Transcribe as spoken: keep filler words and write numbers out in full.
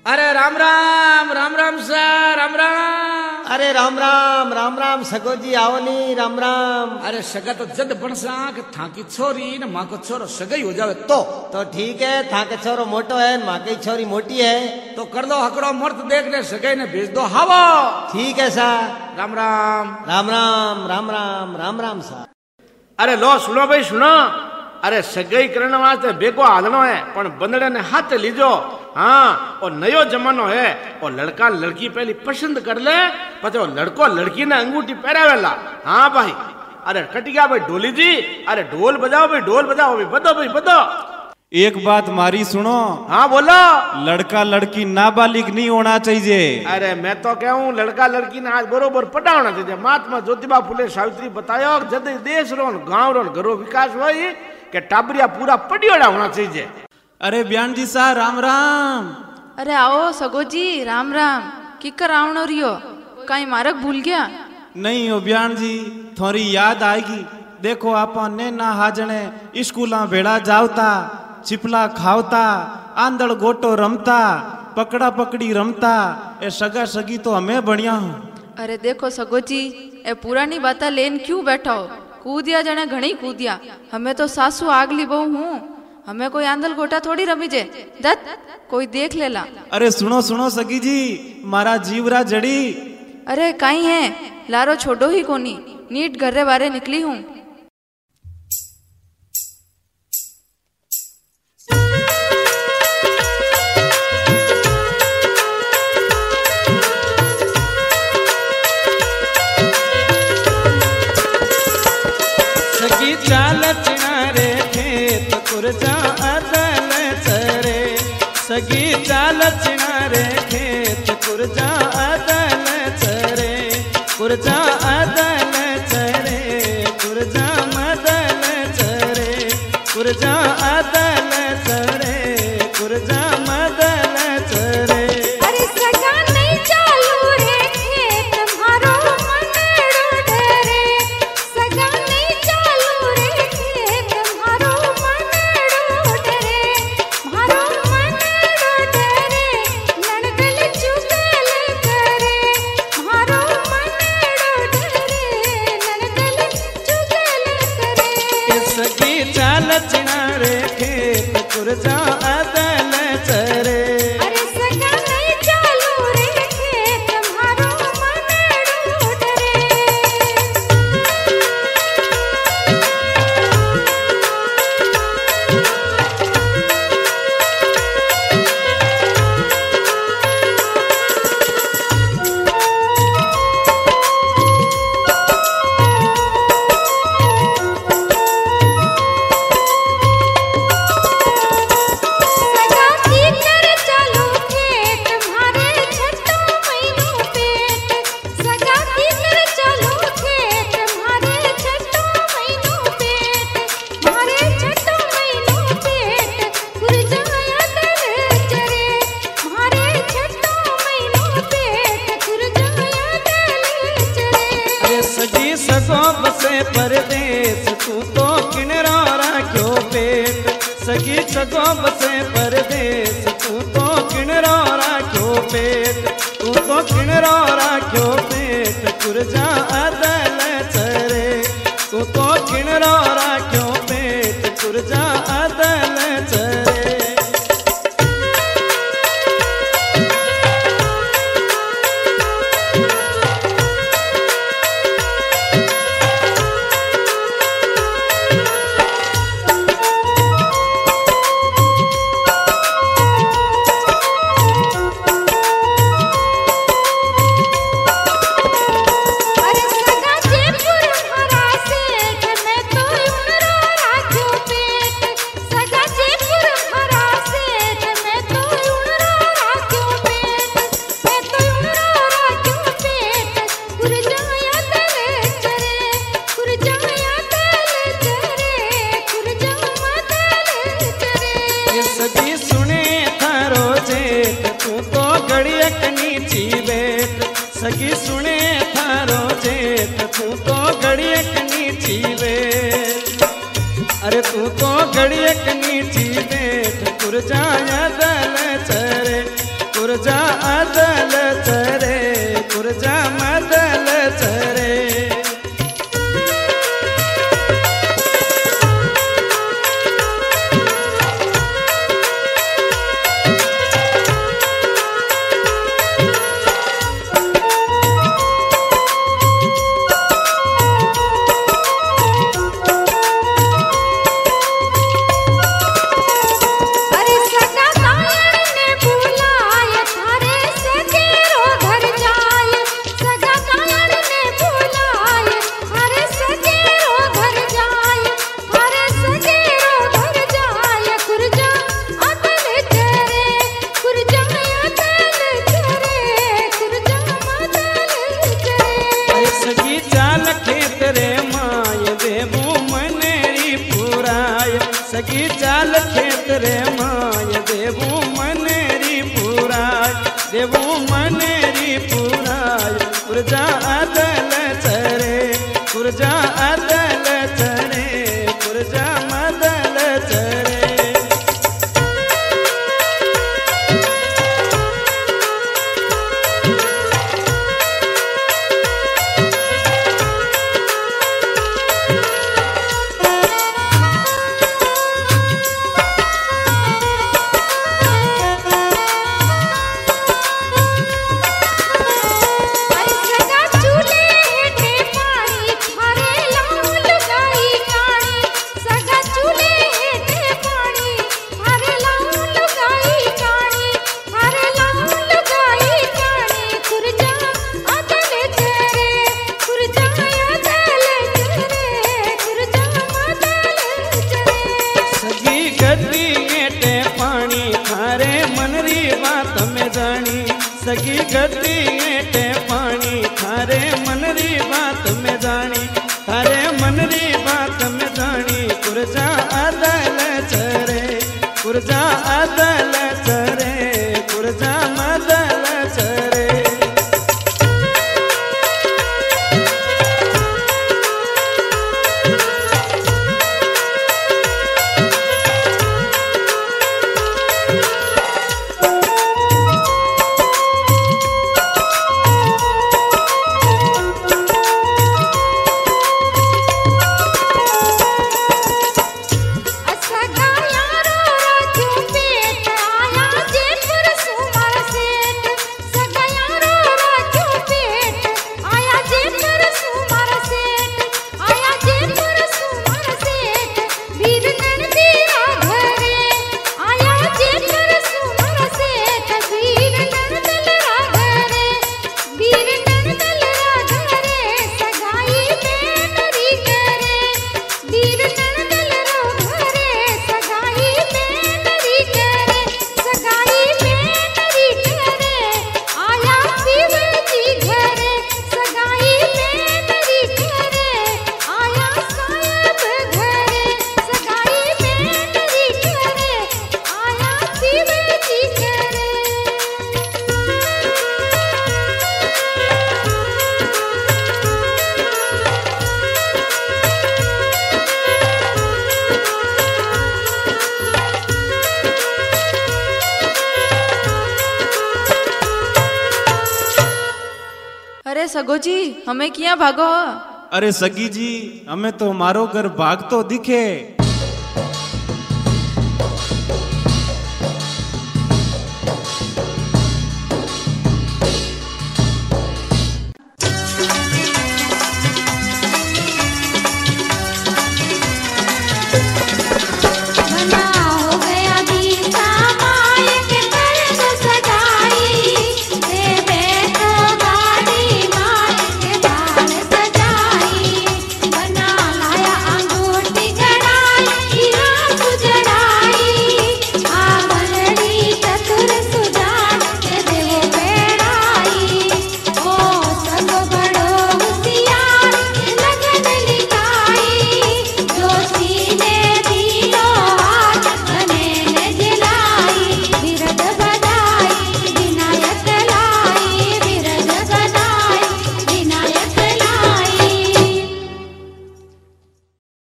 अरे राम राम राम राम सर राम राम। अरे राम राम राम राम सगो जी आओ नी राम राम। अरे सगा तो जद बनसा कि था की छोरी न माँ को छोरो सगाई हो जावे तो तो ठीक है, था के छोरो मोटो है माँ की छोरी मोटी है तो कर दो हकड़ो मर्द देख ले सगाई ने भेज दो हवा। ठीक है सा। राम राम राम राम राम राम राम राम सा। अरे लो सुनो भाई सुनो। अरे सगाई करने वास्ते बेगो हालनो है पण बंदड़े ने हाथ लीजो। हाँ और नयो जमानो है और लड़का लड़की पहली पसंद कर ले पछे लड़को लड़की ने अंगूठी पहरावेला। हाँ भाई अरे कट गया भाई ढोली जी। अरे ढोल बजाओ भाई ढोल बजाओ भाई बदो भाई बदो। एक बात मारी सुनो। हाँ बोलो। लड़का लड़की नाबालिग नहीं होना चाहिए। अरे मैं तो कहूँ लड़का लड़की ने आज बरोबर पढ़ाना चाहिए। महात्मा ज्योतिबा फुले सावित्री बतायो जद देश रो गांव रो घरो विकास होई के टाबरिया पूरा पढ़ियोड़ा होना चाहिए। अरे बयान जी सा राम राम। अरे आओ सगो जी राम राम। की कर आवनो रियो कहीं मारक भूल गया? नहीं हो बयान जी थोड़ी याद आएगी। देखो आपा ने ना हाजने स्कूला भेड़ा जावता चिपला खावता आंदड़ गोटो रमता पकड़ा पकड़ी रमता। ए सगा सगी तो हमें बढ़िया हूँ। अरे देखो सगो जी ए पुरानी बाता लेन क्यों बैठा हो? कूदिया जने घणी कूदिया। हमें तो सासू आगली बहू हूँ। हमें कोई आंदल गोटा थोड़ी रमी जे दत कोई देख लेला। अरे सुनो सुनो सगी जी मारा जीवरा जड़ी। अरे कहीं है लारो छोड़ो ही कोनी नीट घरे बारे निकली हूँ। सगी चाल चिनारे खेत कुरजा अदल चरे। सगी चाल चिनारे खेत कुरजा अदल चरे। कुरजा अदल चरे कुरजा मदल चरे। कुरजा अदल चरे कुरजा मदल चरे। अरे सगा नहीं चालू रे खेत मारो मनड़ो डरे। सगा नहीं चालू रे खेत मारो मनड़ो डरे। मारो मनड़ो डरे नणगल चुगल करे। मारो मनड़ो डरे नणगल चुगल करे। सगी चाल चिनारे खेत कुरजा अदल चरे। अरे सगा नहीं चालू रे खेत मारो मनड़ो डरे। सगा की कर चालू खेत मारे छठो महीनो पेट। सगा की कर चालू खेत मारे छठो महीनो पेट। मारे छठो महीनो पेट कुरजाया दल चरे। मारे छठो महीनो पेट कुरजाया दल चरे। अरे सगी सगो बसे परदेस तू तो किनरा राख्यो पेट। सगी सगो बसे परदेस तू तो किनरा राख्यो पेट। तू तो किनरा राख्यो पेट कुरजा अदल चरे। तू तो किनरा राख्यो पेट कुरजा अदल चरे। अरे सगा जयपुर हरा सेठ मैं तो उनरो कुरजा आदल चरे कुरजा मदल चरे अरे सगा कायड़ ने बुलाए थारे सगेरो घर जाए सगा कायड़ ने बुलाए थारे सगेरो घर जाए थारे सगेरो घर जाए कुरजा अदल चरे कुरजा अदल चरे कुरजा अदल चरे अरे सगी चाल खेतरे माय देवू मनेरी पुराय सगी चाल खेतरे माय देवू मनेरी पुराय देवू मनेरी पुराय कुरजा आदल चरे कुरजा आदल चरे कुरजा मदल चरे अरे सगा चूल्हे हेठे पानी थारे लाऊं लुगाई काणी सगा चूल्हे हेठे पानी थारे लाऊं लुगाई काणी थारे लाऊं लुगाई काणी कुरजा अदल चरे कुरजा अदल चरे कुरजा अदल चरे सगी गद्दी गेटे पानी थारे मनरी बात में जानी सगी गद्दी गेटे पानी थारे मनरी बात में जानी थारे मनरी बात में जानी कुरजा आदल चरे कुरजा आदल चरे कुरजा मदल चरे सगा यारो राजू पेट आया जयपुर सुमर सेठ सगा यारो राजू पेट आया जयपुर सुमर सेठ आया जयपुर सुमर सेठ वीर नंदीरा घरे आया जयपुर सुमर सेठ वीर नंदलरा घरे वीर नंदलरा घरे सगाई बेनरी करे वीर नंदलरा घरे सगाई बेनरी करे सगाई बेनरी करे आया शिवजी घरे सगाई बेनरी करे आया साहब घरे सगाई बेनरी करे आया शिवजी घरे अरे सगो जी हमें किया भागो अरे सगी जी हमें तो मारो घर भाग तो दिखे